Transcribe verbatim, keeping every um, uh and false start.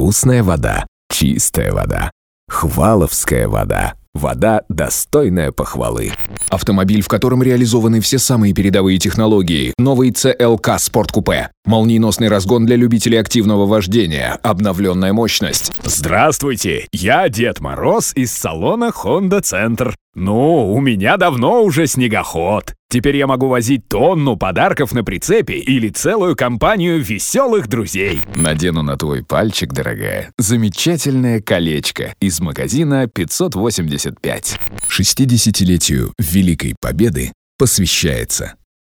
Вкусная вода, чистая вода, Хваловская вода. Вода, достойная похвалы. Автомобиль, в котором реализованы все самые передовые технологии. Новый си эл кей Sport Coupe. Молниеносный разгон для любителей активного вождения. Обновленная мощность. Здравствуйте, я Дед Мороз из салона Honda Центр. Ну, у меня давно уже снегоход. Теперь я могу возить тонну подарков на прицепе или целую компанию веселых друзей. Надену на твой пальчик, дорогая, замечательное колечко из магазина пятьсот восемьдесят пять. шестидесятилетию Великой Победы посвящается.